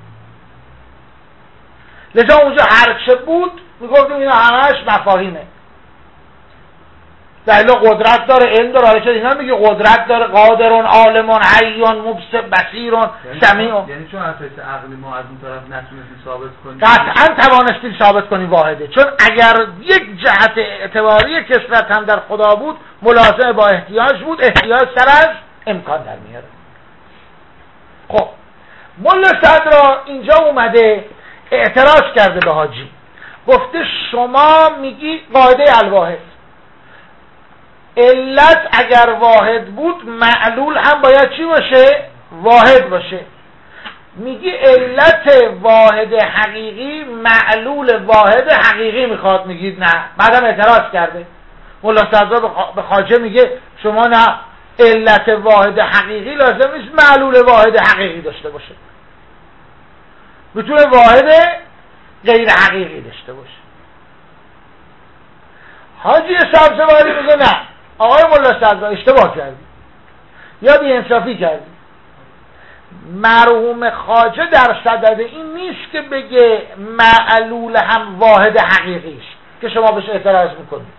لذا اونجا هر چه بود میگفتیم اینا همهش مفاهیمه. دلیل قدرت داره، علم داره، چه اینا میگه قدرت داره، قادرون، عالمون، حیون، مبصر، بصیرون، سمیعون. یعنی چون اساس عقلی ما از اون طرف نتونستیم ثابت کنیم، قطعا توانستیم ثابت کنیم واحده. چون اگر یک جهت اعتباری کثرت هم در خدا بود ملازم با احتیاج بود، احتیاج سر از امکان در میاره. خب ملا صدرا اینجا اومده اعتراض کرده به حاجی، گفته شما میگی قاعده الواحد، علت اگر واحد بود معلول هم باید چی باشه؟ واحد باشه. میگی علت واحد حقیقی معلول واحد حقیقی میخواد، میگید نه. بعدم اعتراض کرده ملا صدرا به خواجه میگه شما نه، علت واحد حقیقی لازم نیست معلول واحد حقیقی داشته باشه، میتونه واحد غیر حقیقی داشته باشه. حاجی سبزواری میگه نه آقای ملا صدرا اشتباه کردی یا بی انصافی کردی. مرحوم خواجه در صدد این نیست که بگه معلول هم واحد حقیقی است که شما بهش اعتراض میکنید.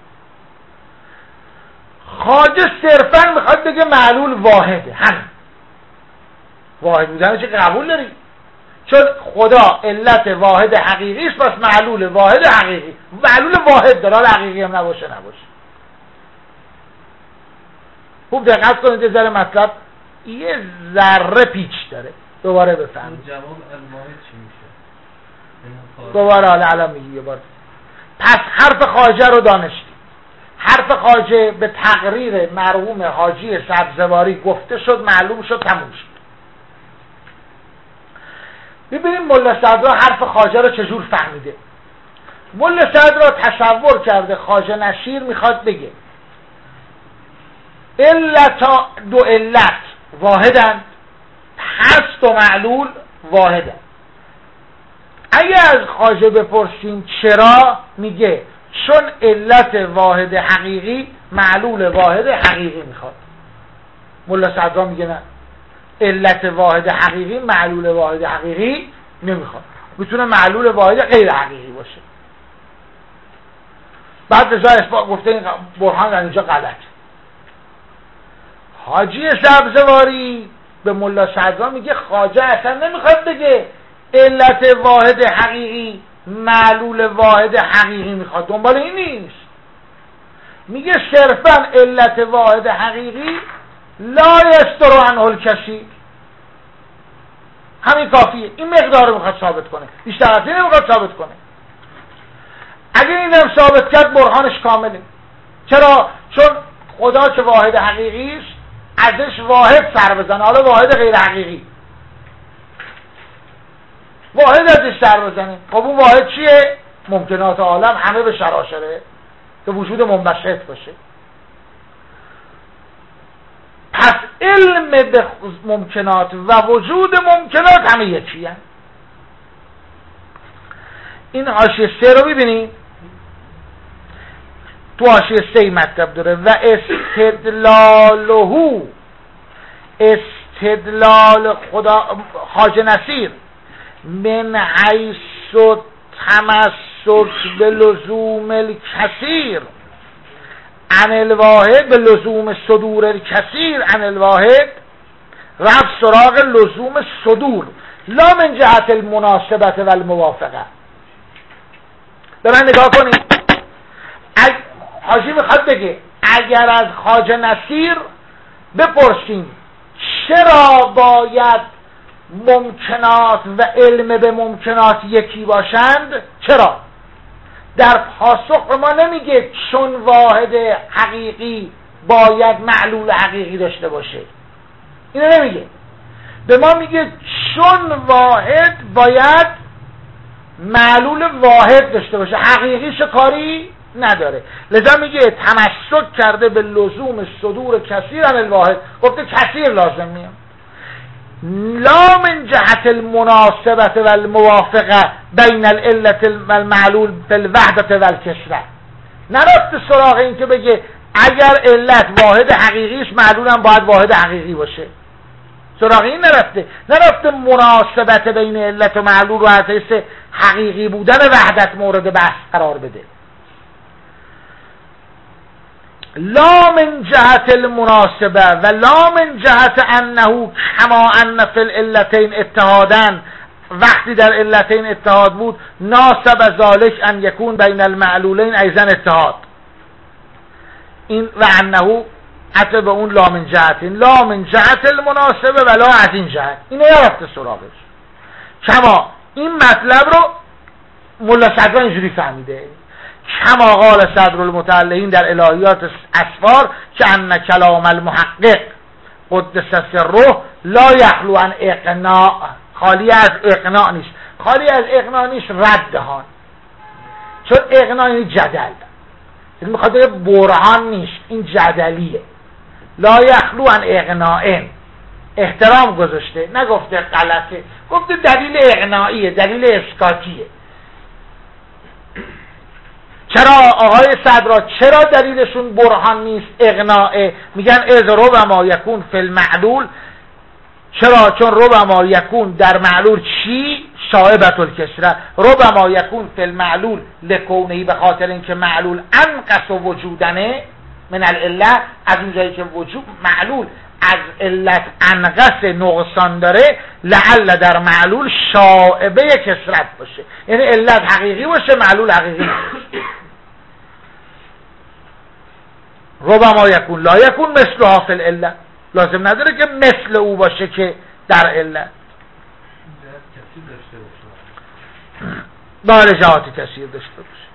خواجه صرفا میخواد بگه معلول واحده، هم واحد بودن چه قبول داری؟ چون خدا علت واحد حقیقی است، پس معلول واحد حقیقی، معلول واحد داره، حالا حقیقی هم نباشه نباشه. خوب دقت کنید یه ذره مطلب یه ذره پیچ داره، دوباره بفهمید. جواب الواحد چی میشه؟ دوباره حالا الان میگی یه بار. پس حرف خواجه رو دانشتی. حرف خواجه به تقریر مرحوم حاجی سبزواری گفته شد، معلوم شد، تموم شد. ببینیم ملا صدرا حرف خواجه رو چجور فهمیده. ملا صدرا تصور کرده خواجه نشیر میخواد بگه علت دو علت واحدن، هست و معلول واحدن. اگه از خواجه بپرسیم چرا، میگه چون علت واحد حقیقی معلول واحد حقیقی میخواد. ملا صدرا میگه نه، علت واحد حقیقی معلول واحد حقیقی نمیخواد، میتونه معلول واحد غیر حقیقی باشه. بعد رضا اثبات گفته این برهان در اینجا غلط. حاجی سبزواری به ملا صدرا میگه خواجه اصلا نمیخواد بگه علت واحد حقیقی معلول واحد حقیقی میخواد، دنبال این نیست. میگه صرفا علت واحد حقیقی لا یستر عنه الکثیر، همین کافیه. این مقدار رو میخواد ثابت کنه، بیشتر از این نمیخواد ثابت کنه. اگه اینم ثابت کرد برهانش کامله. چرا؟ چون خدا که واحد حقیقی است ازش واحد سر بزنه، حالا واحد غیر حقیقی واحد ازش سر بزنه. خب اون واحد چیه؟ ممکنات عالم همه به شراشره که وجود منبسط باشه. پس علم به ممکنات و وجود ممکنات همه یکی هست. این حاشیه سه رو ببینید، تو حاشیه سه مطلب داره و استدلاله، استدلال خدا خواجه نصیر من حیث تمسک به لزوم الکثیر عن الواحد، به لزوم صدور الکثیر عن الواحد، رفت سراغ لزوم صدور لا من جهت المناسبت و الموافقه. به من نگاه کنید، حاجی میخواد بگه اگر از خواجه نصیر بپرسیم چرا باید ممکنات و علم به ممکنات یکی باشند، چرا؟ در پاسخ به ما نمیگه چون واحد حقیقی باید معلول حقیقی داشته باشه، اینو نمیگه. به ما میگه چون واحد باید معلول واحد داشته باشه، حقیقیش کاری نداره. لذا میگه تمسک کرده به لزوم صدور کثیر عن الواحد، گفته کثیر لازم میاد. لا من جهت المناسبت و الموافقه بین العلت و المعلول فی الوحدت و الکثرت. نرفته سراغ این که بگه اگر علت واحد حقیقیش معلولم باید واحد حقیقی باشه، سراغ این نرفته. نرفته مناسبت بین علت و معلول رو از حیث حقیقی بودن وحدت مورد بحث قرار بده. لا من جهت المناسبه و لا من جهت انه کما ان فی العلتین اتحادن، وقتی در علتین اتحاد بود ناسب ذالک ان یکون بین المعلولین ایضا اتحاد. این و انه حتی به اون لا من جهت، لا من جهت المناسبه و لا از این جهت، اینو یرفته سراغش. کما این مطلب رو ملا صدرا اینجوری فهمیده، کما قال صدر المتعلقین در الهیات اسفار که ان کلام المحقق قدس سره لا یخلو عن اقناع، خالی از اقناع نیست. خالی از اقناع نیست ردهان، چون اقناع این جدل، این میخواد برهان نیست، این جدلیه. لا یخلو عن اقناع، احترام گذاشته، نگفته غلطه، گفته دلیل اقناعیه، دلیل اسکاتیه. چرا آقای صدرا چرا دلیلشون برهان نیست اقناعه؟ میگن از ربما یکون فی المعلول. چرا؟ چون ربما یکون در معلول چی؟ شائبة الکسره. ربما یکون فی المعلول لکونهی، به خاطر اینکه معلول انقص وجودنه من العله، از اونجایی که وجود معلول از علت انقص نقصان داره، لعل در معلول شائبه کسرت باشه، یعنی علت حقیقی باشه معلول حقیقی باشه. ربما یکون لا یکون مثلها فی العله، لازم نداره که مثل او باشه که در علت. بله جهات کثیر داشته باشه.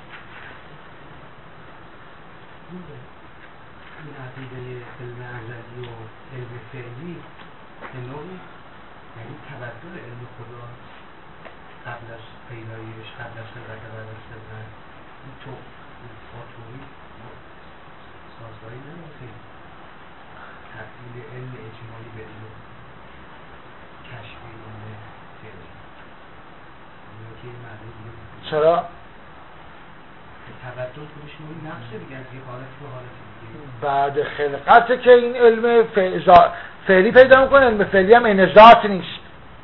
این عقیده علم ازلی و علم فعلی به نوعی یعنی تبدل علم خدا قبل از پیدایش، قبل از خلقت و بعد از خلقت، این تو با توحید سازگاری نمیشه. تبدیل علم اجمالی به علم کشفی علم فعلی، اینه که معنی دیگه چرا؟ تبدل خودش نوعی نقشه دیگه از یه حالت به حالت دیگه. بعد خلقت که این علم فعلی پیدا میکنه. علم فعلی هم این ذات نیست،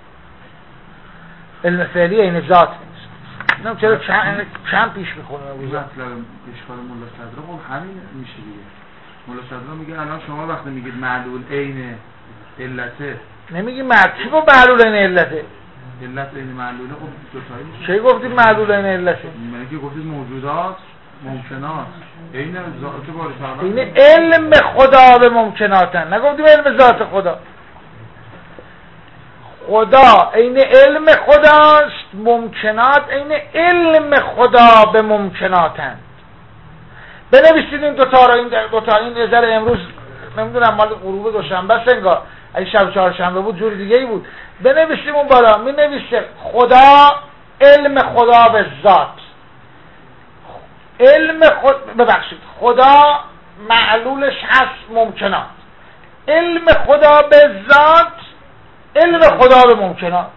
علم فعلی این ذات نیست. نمیدونم چرا چند چند پیش میخونه. این مطلب اشکال ملا صدرا خب همین میشه دیگه. ملا صدرا میگه الان شما وقتی میگید معلول عین علته، نمیگی مرچی با معلول عین علته؟ علت عین معلوله خب دو تایی میشه. چه گفتید معلول عین علته؟ من که گفتید موجودات ممکنات عین ذات باری تعالی، این علم خدا به ممکناتن، نگفتیم علم ذات خدا. خدا عین علم خداست، ممکنات عین علم خدا به ممکناتن. بنویسید این دو تا را، این دو تا این نظر امروز نمیدونم مال غروب دوشنبه است انگار، اگه شب چهارشنبه بود جور دیگه ای بود. بنویسیم اون بالا می نویسه خدا علم خدا به ذات، علم خود ببخشید خدا معلولش هست ممکنات، علم خدا به ذات علم خدا به ممکنات.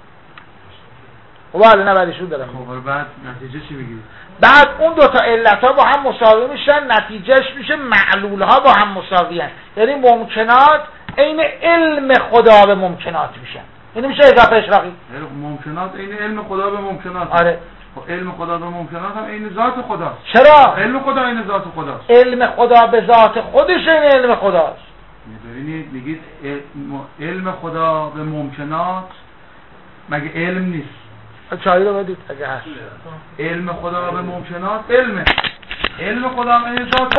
خب حالا نبریشون دارم. خب بعد نتیجه چی بگید؟ بعد اون دوتا علت ها با هم مساوی میشن، نتیجهش میشه معلول ها با هم مساوی هن. یعنی ممکنات عین علم خدا به ممکنات میشن. این میشه اضافه اشراقی. ممکنات عین علم خدا به ممکنات. آره. خب علم خدا به ممکنات هم عین ذات خداست. چرا؟ علم خدا عین ذات خداست. علم خدا به ذات خودش عین علم خداست. میدونید میگید علم خدا به ممکنات مگه علم نیست؟ چایی رو بدید اگه هست. علم خدا به ممکنات علمه، علم خدا هم این ذات